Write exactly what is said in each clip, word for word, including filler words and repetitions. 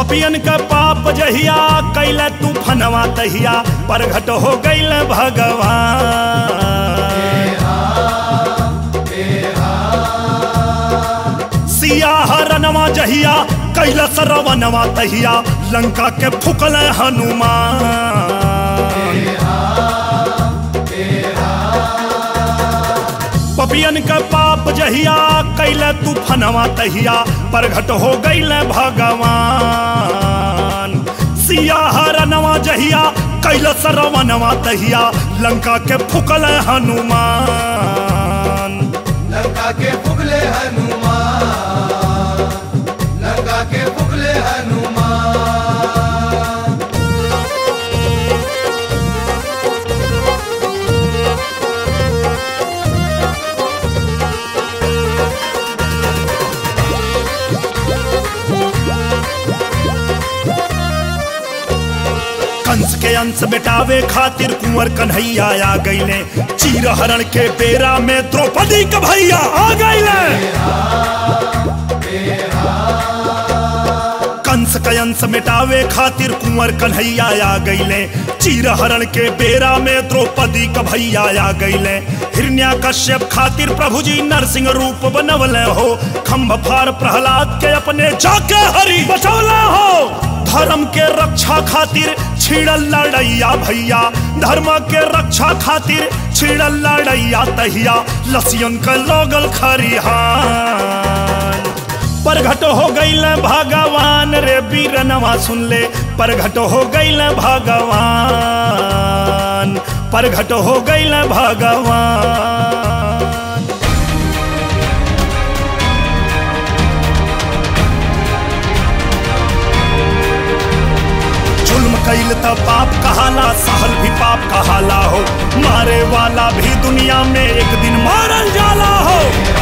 पपियन का पाप जहिया कैल तू फनवा तहिया प्रगट हो गईल भगवान। सिया हरनवा जहिया कैल सरवनवा तहिया लंका के फुकल हनुमान। पपियन का पाप जहिया कैल तू फनवा तहिया प्रगट हो गईल भगवान। सिया हरनवा जहिया कैल सरवनवा तहिया लंका के फुकल हनुमान। लंका के फुकले हनुमान, लंका के फुकले हनुमान। कंस के अंश बेटावे खातिर कुंवर कन्हैया आ गईले। चीर हरण के बेरा में द्रौपदी का भैया आ गईले। कंस के अंश मिटावे खातिर कुंवर कन्हैया आ गईले। चीर हरण के बेरा में द्रौपदी का भैया आ गईले। हिरण्याकश्यप खातिर प्रभु जी नरसिंह रूप बनवले हो। खम्भ फार प्रहलाद के अपने जाके हरि बचौले हो। धर्म के रक्षा खातिर छिड़ल लड़ैया भैया, धर्म के रक्षा खातिर छिड़ल लड़ैया तहिया लसियन के लोगल खरिहान। प्रगट हो गईल भगवान रे वीरनवा सुन ले, प्रगट हो गईल भगवान, प्रगट हो गईल भगवान। कैल त पाप कहाला, सहल भी पाप कहाला हो। मारे वाला भी दुनिया में एक दिन मारल जाला हो।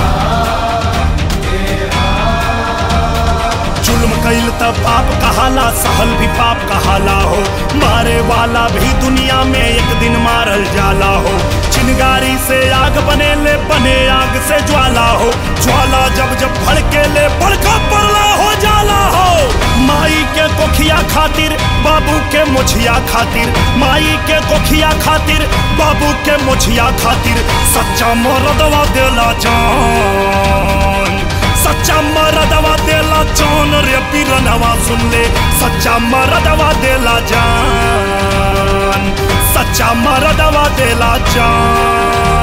जुल्म कैल त पाप कहाला, सहल भी पाप कहाला हो। मारे वाला भी दुनिया में एक दिन मारल जाला हो। चिंगारी से आग बने ले, बने आग से ज्वाला हो। ज्वाला जब जब भड़के ले, बड़का पड़ला हो जाला हो। माई के कोखिया खातिर, बाबू के मुछिया खातिर, माई के कोखिया खातिर, बाबू के मुछिया खातिर सच्चा मरदवा देला जान। सच्चा मरदवा देला जान रे वीरनवा सुन ले, सच्चा मरदवा देला जान, सच्चा मरदवा देला जान।